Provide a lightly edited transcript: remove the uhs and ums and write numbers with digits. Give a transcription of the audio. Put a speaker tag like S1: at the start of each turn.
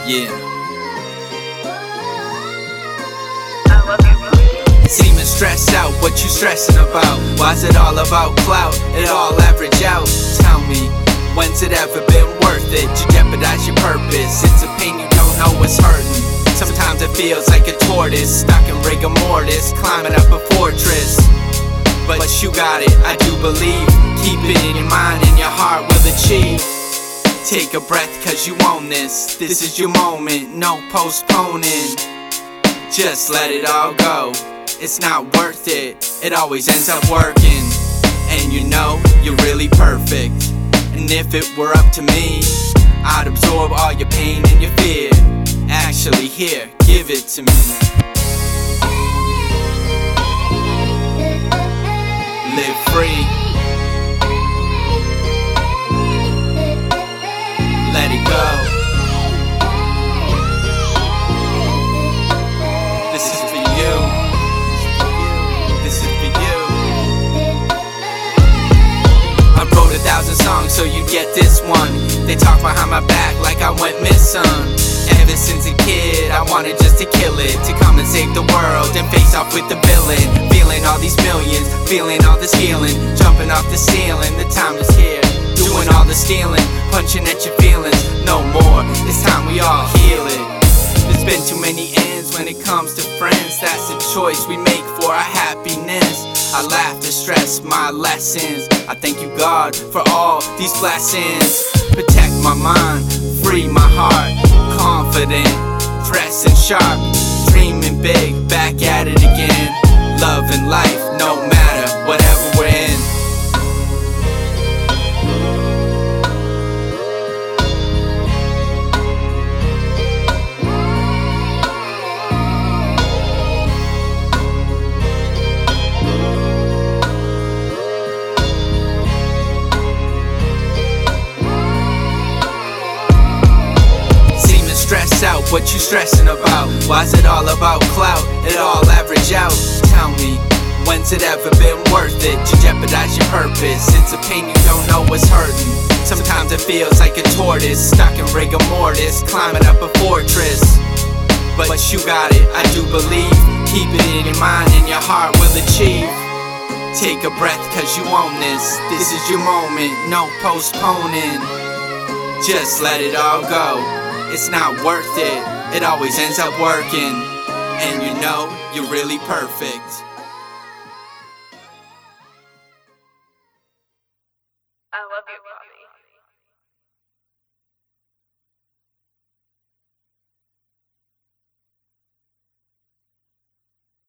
S1: Yeah.
S2: I love you, Bobby.
S1: Seeming stressed out, what you stressing about? Why's it all about clout? It all average out. Tell me, when's it ever been worth it? You jeopardize your purpose. It's a pain you don't know what's hurting. Sometimes it feels like a tortoise stuck in rigor mortis, climbing up a fortress. But you got it, I do believe. Keep it in your mind and your heart will achieve. Take a breath cause you own this. This is your moment, no postponing. Just let it all go. It's not worth it, it always ends up working. And you know, you're really perfect. And if it were up to me, I'd absorb all your pain and your fear. Actually, here, give it to me. Live free. Let it go. This is for you. This is for you. I wrote 1,000 songs so you get this one. They talk behind my back like I went missing. Ever since a kid, I wanted just to kill it, to come and save the world and face off with the villain. Feeling all these millions, feeling all this healing, jumping off the ceiling, the time is here. Doing all the stealing, punching at your feelings, no more, it's time we all heal it. There's been too many ends when it comes to friends. That's the choice we make for our happiness. I laugh to stress my lessons. I thank you God for all these blessings. Protect my mind, free my heart. Confident, dressing sharp, dreaming big, back at it again. Loving life, no matter whatever we're in. Stress out, what you stressing about? Why's it all about clout? It all average out. Tell me, when's it ever been worth it? You jeopardize your purpose. It's a pain you don't know what's hurting. Sometimes it feels like a tortoise stuck in rigor mortis, climbing up a fortress. But you got it, I do believe. Keep it in your mind and your heart will achieve. Take a breath cause you own this. This is your moment, no postponing. Just let it all go. It's not worth it, it always ends up working. And you know, you're really perfect.
S2: I love you, Bobby.